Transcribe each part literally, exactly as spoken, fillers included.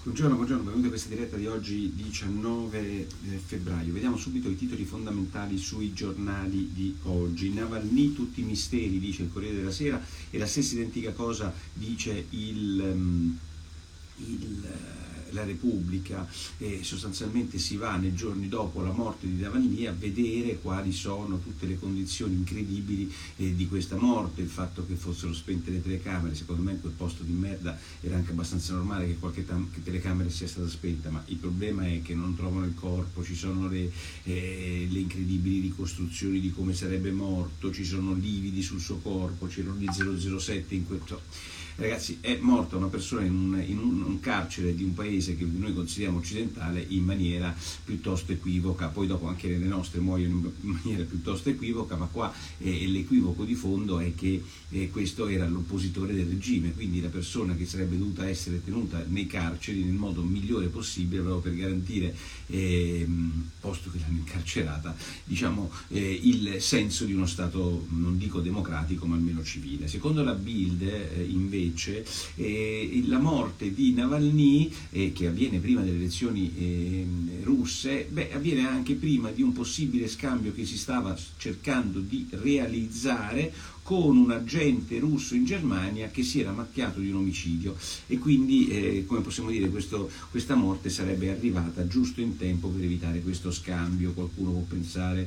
Buongiorno, buongiorno, benvenuti a questa diretta di oggi diciannove febbraio. Vediamo subito i titoli fondamentali sui giornali di oggi. Navalny, tutti i misteri, dice il Corriere della Sera, e la stessa identica cosa dice il, il, la Repubblica. E sostanzialmente si va nei giorni dopo la morte di Navalny a vedere quali sono tutte le condizioni incredibili eh, di questa morte, il fatto che fossero spente le telecamere. Secondo me in quel posto di merda era anche abbastanza normale che qualche tam- che telecamera sia stata spenta, ma il problema è che non trovano il corpo, ci sono le, eh, le incredibili ricostruzioni di come sarebbe morto, ci sono lividi sul suo corpo, c'erano gli zero zero sette in quel... Ragazzi, è morta una persona in, un, in un, un carcere di un paese che noi consideriamo occidentale in maniera piuttosto equivoca, poi dopo anche le nostre muoiono in maniera piuttosto equivoca, ma qua eh, l'equivoco di fondo è che eh, questo era l'oppositore del regime, quindi la persona che sarebbe dovuta essere tenuta nei carceri nel modo migliore possibile proprio per garantire, eh, posto che l'hanno incarcerata, diciamo eh, il senso di uno Stato, non dico democratico, ma almeno civile. Secondo la Bild, eh, invece, Eh, la morte di Navalny, eh, che avviene prima delle elezioni eh, russe, beh, avviene anche prima di un possibile scambio che si stava cercando di realizzare con un agente russo in Germania che si era macchiato di un omicidio, e quindi eh, come possiamo dire questo, questa morte sarebbe arrivata giusto in tempo per evitare questo scambio. Qualcuno può pensare.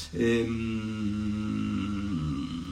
Ehm,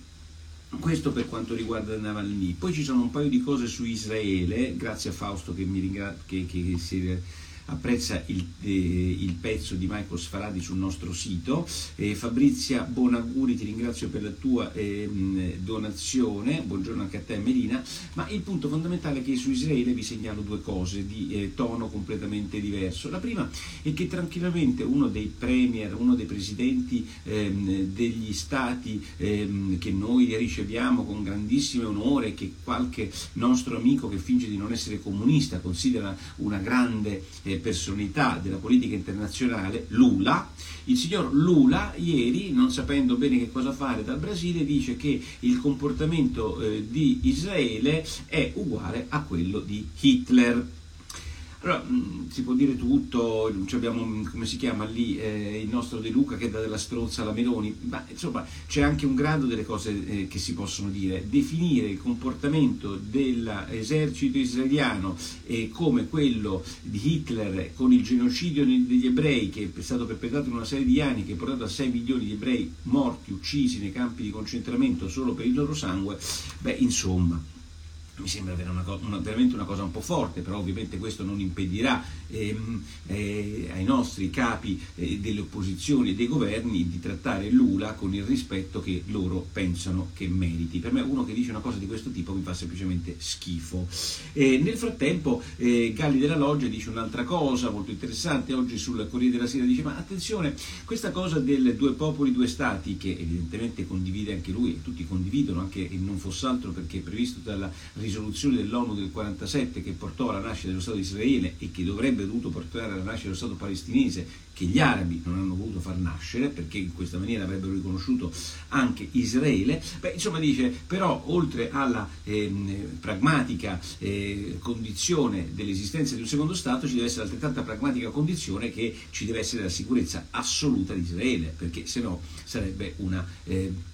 Questo per quanto riguarda Navalny. Poi ci sono un paio di cose su Israele, grazie a Fausto che mi ringra- che, che si apprezza il, eh, il pezzo di Michael Sfaradi sul nostro sito. eh, Fabrizia Bonaguri, ti ringrazio per la tua eh, donazione, buongiorno anche a te Melina. Ma il punto fondamentale è che su Israele vi segnalo due cose di eh, tono completamente diverso. La prima è che tranquillamente uno dei premier, uno dei presidenti ehm, degli stati ehm, che noi riceviamo con grandissimo onore, che qualche nostro amico che finge di non essere comunista considera una grande eh, personalità della politica internazionale, Lula, il signor Lula ieri, non sapendo bene che cosa fare dal Brasile, dice che il comportamento eh, di Israele è uguale a quello di Hitler. Allora, mh, si può dire tutto, abbiamo, come si chiama lì, eh, il nostro De Luca che dà della strozza alla Meloni, ma insomma c'è anche un grado delle cose eh, che si possono dire. Definire il comportamento dell'esercito israeliano eh, come quello di Hitler, con il genocidio degli ebrei che è stato perpetrato in una serie di anni, che ha portato a sei milioni di ebrei morti, uccisi nei campi di concentramento solo per il loro sangue, beh insomma... mi sembra una cosa, una, veramente una cosa un po' forte, però ovviamente questo non impedirà ehm, eh, ai nostri capi eh, delle opposizioni e dei governi di trattare Lula con il rispetto che loro pensano che meriti. Per me uno che dice una cosa di questo tipo mi fa semplicemente schifo. Eh, nel frattempo eh, Galli della Loggia dice un'altra cosa molto interessante, oggi sul Corriere della Sera dice: ma attenzione, questa cosa del due popoli, due stati, che evidentemente condivide anche lui, e tutti condividono, anche e non fosse altro perché è previsto dalla risoluzione dell'ONU del quarantasette che portò alla nascita dello Stato di Israele e che dovrebbe dovuto portare alla nascita dello Stato palestinese, che gli arabi non hanno voluto far nascere perché in questa maniera avrebbero riconosciuto anche Israele. Beh, insomma dice, però oltre alla eh, pragmatica eh, condizione dell'esistenza di un secondo Stato ci deve essere altrettanta pragmatica condizione che ci deve essere la sicurezza assoluta di Israele, perché se no sarebbe una eh,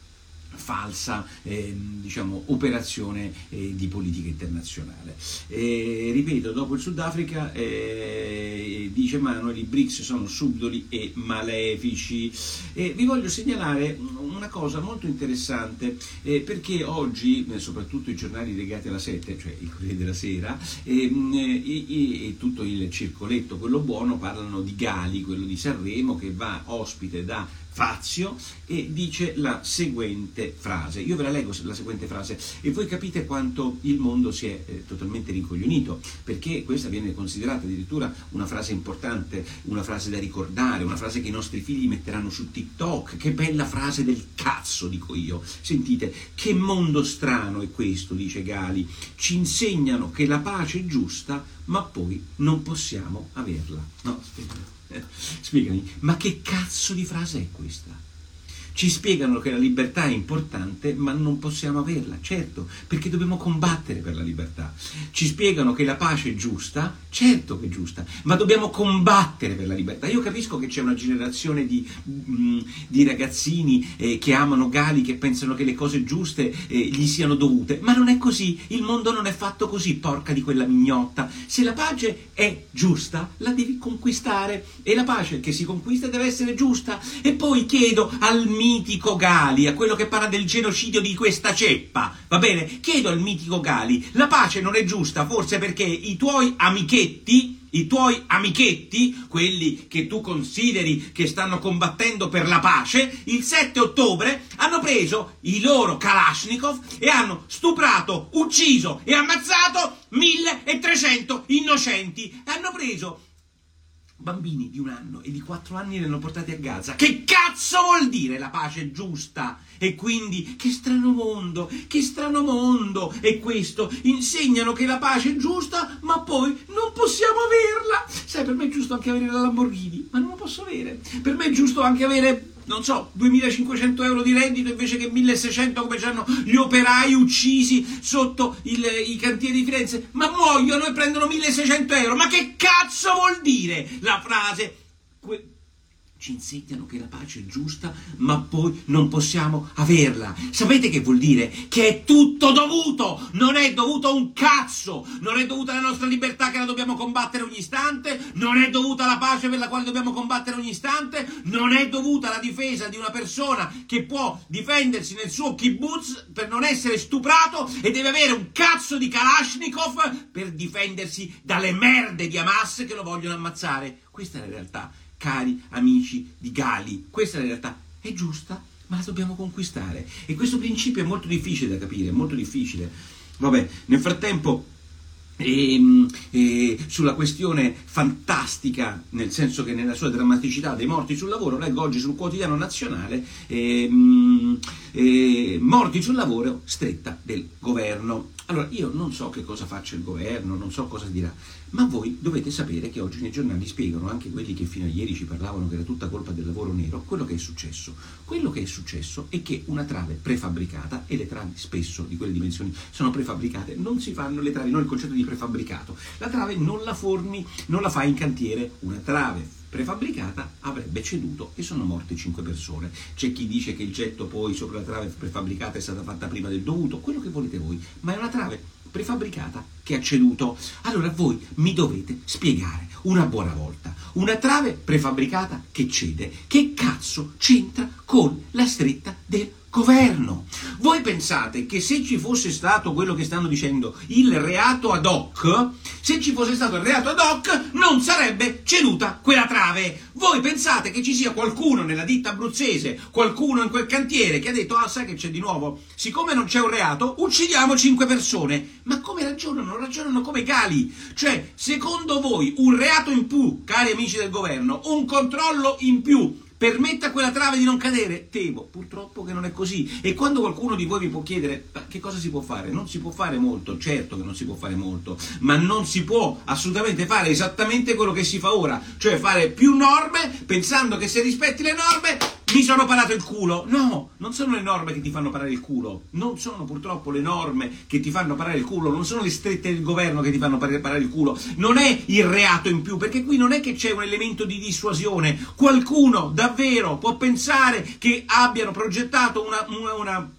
falsa eh, diciamo operazione eh, di politica internazionale. Eh, ripeto, dopo il Sudafrica eh, dice Manuel, i B R I C S sono subdoli e malefici. Eh, vi voglio segnalare una cosa molto interessante, eh, perché oggi eh, soprattutto i giornali legati alla sette, cioè il Corriere della Sera e eh, tutto il circoletto, quello buono, parlano di Gali, quello di Sanremo, che va ospite da Fazio e dice la seguente frase. Io ve la leggo, la seguente frase, e voi capite quanto il mondo si è eh, totalmente rincoglionito, perché questa viene considerata addirittura una frase importante, una frase da ricordare, una frase che i nostri figli metteranno su TikTok. Che bella frase del cazzo, dico io. Sentite, che mondo strano è questo, dice Gali. Ci insegnano che la pace è giusta, ma poi non possiamo averla. No, aspetta. Spiegami, ma che cazzo di frase è questa? ci spiegano che la libertà è importante, ma non possiamo averla, certo, perché dobbiamo combattere per la libertà. Ci spiegano che la pace è giusta, certo che è giusta, ma dobbiamo combattere per la libertà. Io capisco che c'è una generazione di, mh, di ragazzini eh, che amano Gali, che pensano che le cose giuste eh, gli siano dovute, ma non è così, il mondo non è fatto così, porca di quella mignotta. Se la pace è giusta, la devi conquistare, e la pace che si conquista deve essere giusta. E poi chiedo al mitico Gali, a quello che parla del genocidio di questa ceppa, va bene? Chiedo al mitico Gali, la pace non è giusta forse perché i tuoi amichetti, i tuoi amichetti, quelli che tu consideri che stanno combattendo per la pace, il sette ottobre hanno preso i loro Kalashnikov e hanno stuprato, ucciso e ammazzato milletrecento innocenti. Hanno preso bambini di un anno e di quattro anni e li hanno portati a Gaza. Che cazzo vuol dire la pace giusta? E quindi, che strano mondo, che strano mondo è questo. Insegnano che la pace è giusta, ma poi non possiamo averla. Sai, per me è giusto anche avere la Lamborghini, ma non la posso avere. Per me è giusto anche avere, non so, duemilacinquecento euro di reddito invece che milleseicento come hanno gli operai uccisi sotto il, i cantieri di Firenze, ma muoiono e prendono milleseicento euro. Ma che cazzo vuol dire la frase? Que- Ci insegnano che la pace è giusta, ma poi non possiamo averla. Sapete che vuol dire? Che è tutto dovuto, non è dovuto un cazzo, non è dovuta la nostra libertà che la dobbiamo combattere ogni istante, non è dovuta la pace per la quale dobbiamo combattere ogni istante, non è dovuta la difesa di una persona che può difendersi nel suo kibbutz per non essere stuprato e deve avere un cazzo di Kalashnikov per difendersi dalle merde di Hamas che lo vogliono ammazzare. Questa è la realtà. Cari amici di Gali, questa è la realtà, è giusta, ma la dobbiamo conquistare. E questo principio è molto difficile da capire, è molto difficile. Vabbè, nel frattempo, e, e, sulla questione fantastica, nel senso che nella sua drammaticità, dei morti sul lavoro, leggo oggi sul Quotidiano Nazionale, e, e, morti sul lavoro, stretta del governo. Allora, io non so che cosa faccia il governo, non so cosa dirà, ma voi dovete sapere che oggi nei giornali spiegano, anche quelli che fino a ieri ci parlavano che era tutta colpa del lavoro nero, quello che è successo. Quello che è successo è che una trave prefabbricata, e le travi spesso di quelle dimensioni sono prefabbricate, non si fanno le travi, non il concetto di prefabbricato. La trave non la formi, non la fai in cantiere, una trave prefabbricata avrebbe ceduto e sono morte cinque persone. C'è chi dice che il getto poi sopra la trave prefabbricata è stata fatta prima del dovuto, quello che volete voi, ma è una trave prefabbricata che ha ceduto. Allora voi mi dovete spiegare una buona volta, una trave prefabbricata che cede, che cazzo c'entra con la stretta del governo? Voi pensate che se ci fosse stato quello che stanno dicendo, il reato ad hoc, se ci fosse stato il reato ad hoc non sarebbe ceduta quella trave? Voi pensate che ci sia qualcuno nella ditta abruzzese, qualcuno in quel cantiere che ha detto: ah, sai che c'è di nuovo? Siccome non c'è un reato, uccidiamo cinque persone. Ma come ragionano? Ragionano come Gali. Cioè, secondo voi un reato in più, cari amici del governo, un controllo in più permette a quella trave di non cadere? Temo, purtroppo, che non è così. E quando qualcuno di voi mi può chiedere: ma che cosa si può fare? Non si può fare molto, certo che non si può fare molto, ma non si può assolutamente fare esattamente quello che si fa ora, cioè fare più norme pensando che se rispetti le norme mi sono parato il culo. No, non sono le norme che ti fanno parare il culo, non sono purtroppo le norme che ti fanno parare il culo, non sono le strette del governo che ti fanno parare il culo, non è il reato in più, perché qui non è che c'è un elemento di dissuasione. Qualcuno davvero può pensare che abbiano progettato una, una, una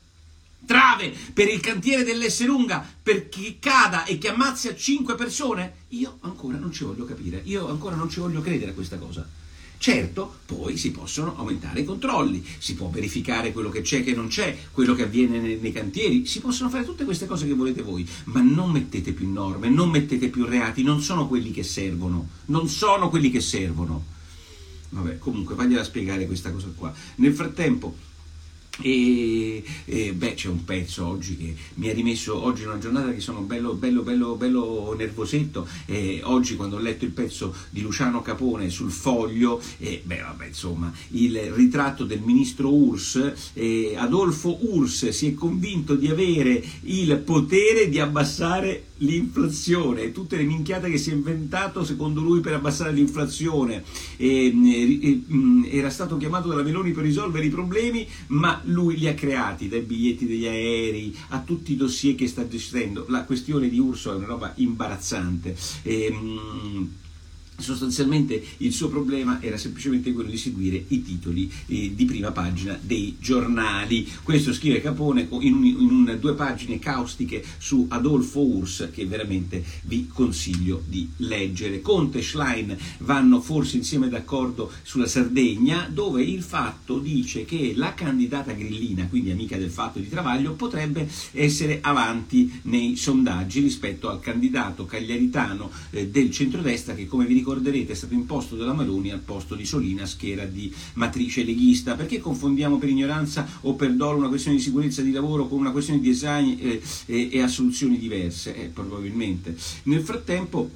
trave per il cantiere dell'Esselunga perché cada e che ammazzi a cinque persone? Io ancora non ci voglio capire, io ancora non ci voglio credere a questa cosa. Certo, poi si possono aumentare i controlli, si può verificare quello che c'è e che non c'è, quello che avviene nei, nei cantieri, si possono fare tutte queste cose che volete voi, ma non mettete più norme, non mettete più reati, non sono quelli che servono, non sono quelli che servono. Vabbè, comunque, vagliela a spiegare questa cosa qua. Nel frattempo, E, e beh, c'è un pezzo oggi che mi ha rimesso, oggi è una giornata che sono bello bello bello bello nervosetto, e oggi quando ho letto il pezzo di Luciano Capone sul Foglio, e beh vabbè insomma, il ritratto del ministro U R S S, e Adolfo U R S S si è convinto di avere il potere di abbassare l'inflazione, tutte le minchiate che si è inventato secondo lui per abbassare l'inflazione, e, e, e, era stato chiamato dalla Meloni per risolvere i problemi, ma lui li ha creati, dai biglietti degli aerei a tutti i dossier che sta gestendo. La questione di Urso è una roba imbarazzante. E, sostanzialmente il suo problema era semplicemente quello di seguire i titoli eh, di prima pagina dei giornali. Questo scrive Capone in, un, in un, due pagine caustiche su Adolfo U R S S che veramente vi consiglio di leggere. Conte e Schlein vanno forse insieme d'accordo sulla Sardegna, dove il Fatto dice che la candidata grillina, quindi amica del Fatto di Travaglio, potrebbe essere avanti nei sondaggi rispetto al candidato cagliaritano eh, del centrodestra, che come vi ricordo ricorderete è stato imposto dalla Meloni al posto di Solinas, che era di matrice leghista. Perché confondiamo per ignoranza o per dolo una questione di sicurezza di lavoro con una questione di design e, e, e a soluzioni diverse? Eh, probabilmente. Nel frattempo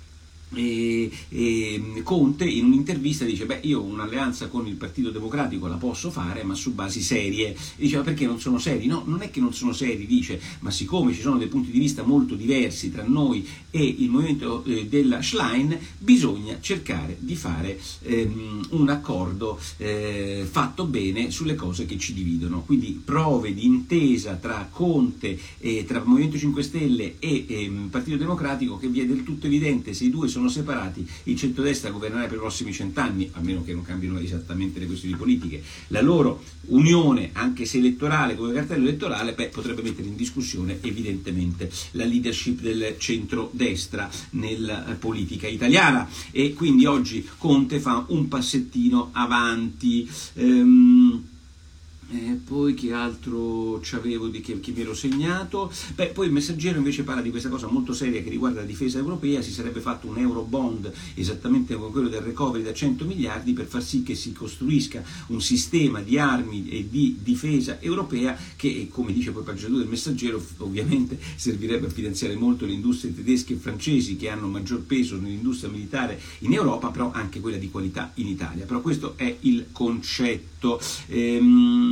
E, e Conte in un'intervista dice: beh, io un'alleanza con il Partito Democratico la posso fare, ma su basi serie. E dice: ma perché non sono seri? No, non è che non sono seri, dice, ma siccome ci sono dei punti di vista molto diversi tra noi e il movimento eh, della Schlein, bisogna cercare di fare ehm, un accordo eh, fatto bene sulle cose che ci dividono. Quindi prove di intesa tra Conte e tra Movimento cinque Stelle e ehm, Partito Democratico, che vi è del tutto evidente, se i due sono separati, il centrodestra governerà per i prossimi cent'anni, a meno che non cambino esattamente le questioni politiche. La loro unione, anche se elettorale, come cartello elettorale, beh, potrebbe mettere in discussione evidentemente la leadership del centrodestra nella politica italiana, e quindi oggi Conte fa un passettino avanti. Ehm, Eh, poi che altro c'avevo di che, che mi ero segnato? Beh, poi il Messaggero invece parla di questa cosa molto seria che riguarda la difesa europea. Si sarebbe fatto un Eurobond esattamente come quello del recovery da cento miliardi per far sì che si costruisca un sistema di armi e di difesa europea che, come dice poi pagina due del Messaggero, ovviamente servirebbe a finanziare molto le industrie tedesche e francesi, che hanno maggior peso nell'industria militare in Europa, però anche quella di qualità in Italia. Però questo è il concetto. Ehm,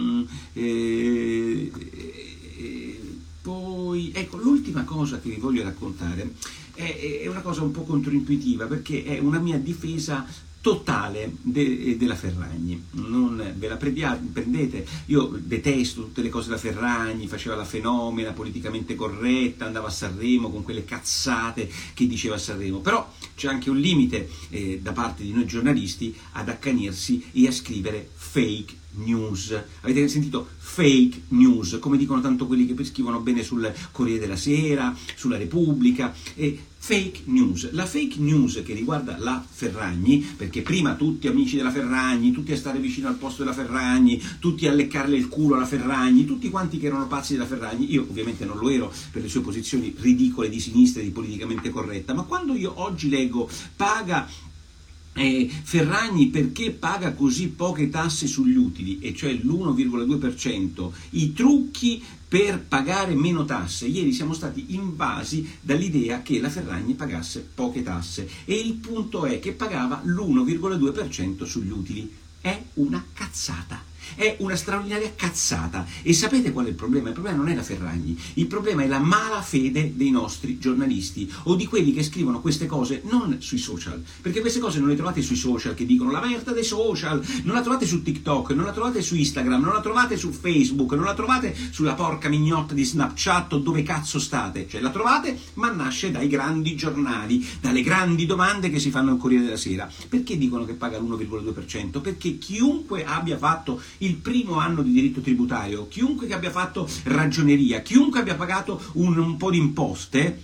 Eh, eh, poi ecco, l'ultima cosa che vi voglio raccontare è, è una cosa un po' controintuitiva, perché è una mia difesa totale de, della Ferragni. Non ve la prendete, io detesto tutte le cose da Ferragni, faceva la fenomena politicamente corretta, andava a Sanremo con quelle cazzate che diceva a Sanremo, però c'è anche un limite eh, da parte di noi giornalisti ad accanirsi e a scrivere fake news. Avete sentito? Fake news, come dicono tanto quelli che scrivono bene sul Corriere della Sera, sulla Repubblica. E fake news, la fake news che riguarda la Ferragni, perché prima tutti amici della Ferragni, tutti a stare vicino al posto della Ferragni, tutti a leccarle il culo alla Ferragni, tutti quanti che erano pazzi della Ferragni. Io ovviamente non lo ero per le sue posizioni ridicole di sinistra e di politicamente corretta, ma quando io oggi leggo paga Eh, Ferragni perché paga così poche tasse sugli utili, e cioè l'uno virgola due per cento, i trucchi per pagare meno tasse. Ieri siamo stati invasi dall'idea che la Ferragni pagasse poche tasse, e il punto è che pagava l'uno virgola due per cento sugli utili. È una cazzata. È una straordinaria cazzata. E sapete qual è il problema? Il problema non è la Ferragni, il problema è la malafede dei nostri giornalisti, o di quelli che scrivono queste cose non sui social, perché queste cose non le trovate sui social, che dicono la merda dei social, non la trovate su TikTok, non la trovate su Instagram, non la trovate su Facebook, non la trovate sulla porca mignotta di Snapchat o dove cazzo state. Cioè la trovate, ma nasce dai grandi giornali, dalle grandi domande che si fanno al Corriere della Sera. Perché dicono che paga l'uno virgola due per cento? Perché chiunque abbia fatto il primo anno di diritto tributario, chiunque che abbia fatto ragioneria, chiunque abbia pagato un, un po' di imposte,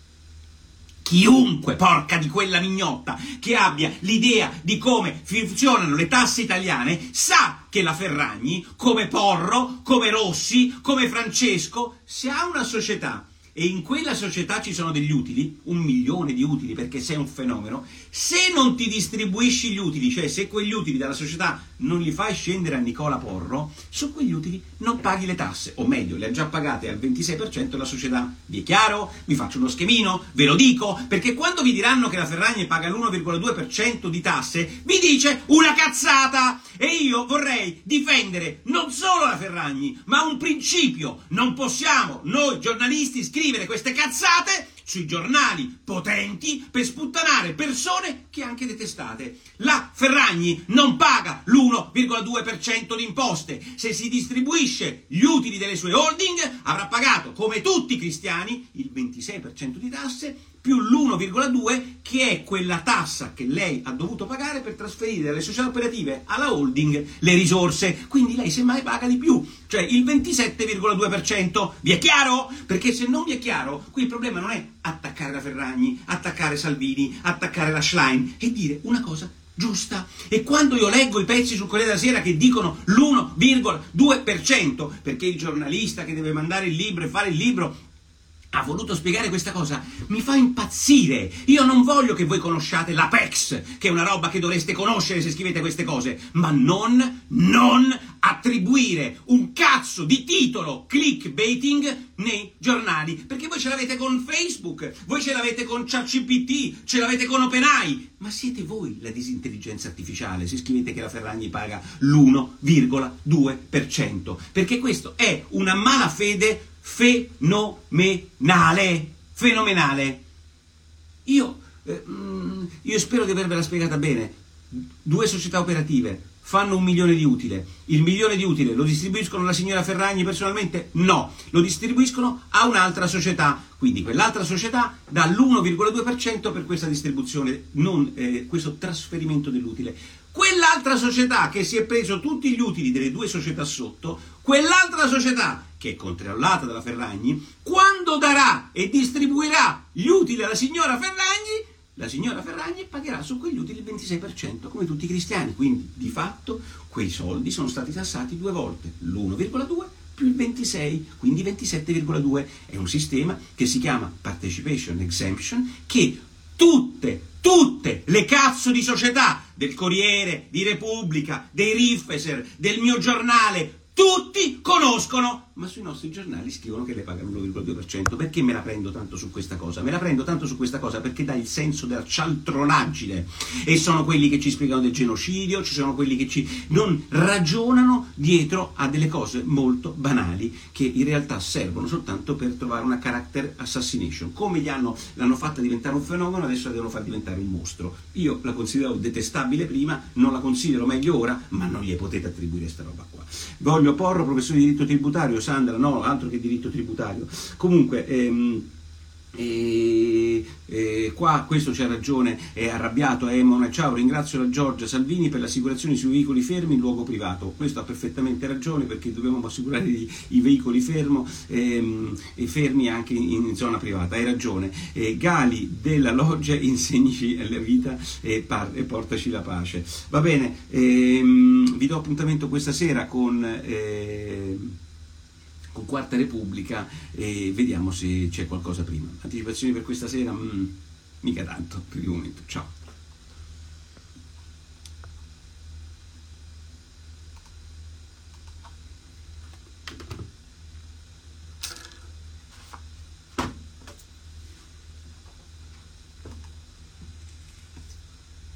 chiunque, porca di quella mignotta, che abbia l'idea di come funzionano le tasse italiane, sa che la Ferragni, come Porro, come Rossi, come Francesco, se ha una società e in quella società ci sono degli utili, un milione di utili, perché sei un fenomeno, se non ti distribuisci gli utili, cioè se quegli utili dalla società non li fai scendere a Nicola Porro, su quegli utili non paghi le tasse, o meglio, le ha già pagate al ventisei per cento la società. Vi è chiaro? Vi faccio uno schemino, ve lo dico, perché quando vi diranno che la Ferragni paga l'uno virgola due per cento di tasse, vi dice una cazzata! E io vorrei difendere non solo la Ferragni, ma un principio. Non possiamo, noi giornalisti, scrivere queste cazzate sui giornali potenti per sputtanare persone che anche detestate. La Ferragni non paga l'uno virgola due per cento di imposte. Se si distribuisce gli utili delle sue holding, avrà pagato, come tutti i cristiani, il ventisei per cento di tasse più l'uno virgola due per cento che è quella tassa che lei ha dovuto pagare per trasferire dalle società operative alla holding le risorse. Quindi lei semmai paga di più, cioè il ventisette virgola due per cento. Vi è chiaro? Perché se non vi è chiaro, qui il problema non è attaccare la Ferragni, attaccare Salvini, attaccare la Schlein, e dire una cosa giusta. E quando io leggo i pezzi sul Corriere della Sera che dicono l'uno virgola due per cento, perché il giornalista che deve mandare il libro e fare il libro ha voluto spiegare questa cosa, mi fa impazzire. Io non voglio che voi conosciate l'Apex, che è una roba che dovreste conoscere se scrivete queste cose, ma non, non attribuire un cazzo di titolo clickbaiting nei giornali, perché voi ce l'avete con Facebook, voi ce l'avete con ChatGPT, ce l'avete con OpenAI, ma siete voi la disintelligenza artificiale se scrivete che la Ferragni paga l'uno virgola due per cento, perché questo è una malafede fenomenale, fenomenale. Io, eh, io spero di avervela spiegata bene. Due società operative fanno un milione di utile. Il milione di utile lo distribuiscono alla signora Ferragni personalmente? No, lo distribuiscono a un'altra società. Quindi quell'altra società dà l'uno virgola due per cento per questa distribuzione, non eh, questo trasferimento dell'utile. Quell'altra società che si è preso tutti gli utili delle due società sotto, quell'altra società che è controllata dalla Ferragni, quando darà e distribuirà gli utili alla signora Ferragni, la signora Ferragni pagherà su quegli utili il ventisei per cento, come tutti i cristiani. Quindi, di fatto, quei soldi sono stati tassati due volte, l'uno virgola due più il ventisei, quindi ventisette virgola due. È un sistema che si chiama Participation Exemption, che tutte, tutte le cazzo di società del Corriere, di Repubblica, dei Rifeser, del mio giornale, tutti conoscono, ma sui nostri giornali scrivono che le pagano l'uno virgola due per cento. Perché me la prendo tanto su questa cosa? Me la prendo tanto su questa cosa perché dà il senso della cialtronaggine, e sono quelli che ci spiegano del genocidio, ci sono quelli che ci non ragionano dietro a delle cose molto banali che in realtà servono soltanto per trovare una character assassination. Come gli hanno, l'hanno fatta diventare un fenomeno, adesso la devono far diventare un mostro. Io la consideravo detestabile prima, non la considero meglio ora, ma non gli potete attribuire sta roba qua. Voglio Porro, professore di diritto tributario. Sandra, no, altro che diritto tributario. Comunque, ehm, eh, eh, qua questo c'ha ragione, è arrabbiato, è Emona. Ciao, ringrazio la Giorgia Salvini per l'assicurazione sui veicoli fermi in luogo privato. Questo ha perfettamente ragione, perché dobbiamo assicurare i, i veicoli fermo, ehm, e fermi anche in, in zona privata. Hai ragione. Eh, Gali della Loggia, insegnici la vita e, par- e portaci la pace. Va bene, ehm, vi do appuntamento questa sera con eh, con Quarta Repubblica e vediamo se c'è qualcosa prima. Anticipazioni per questa sera? Mm, mica tanto per il momento. Ciao.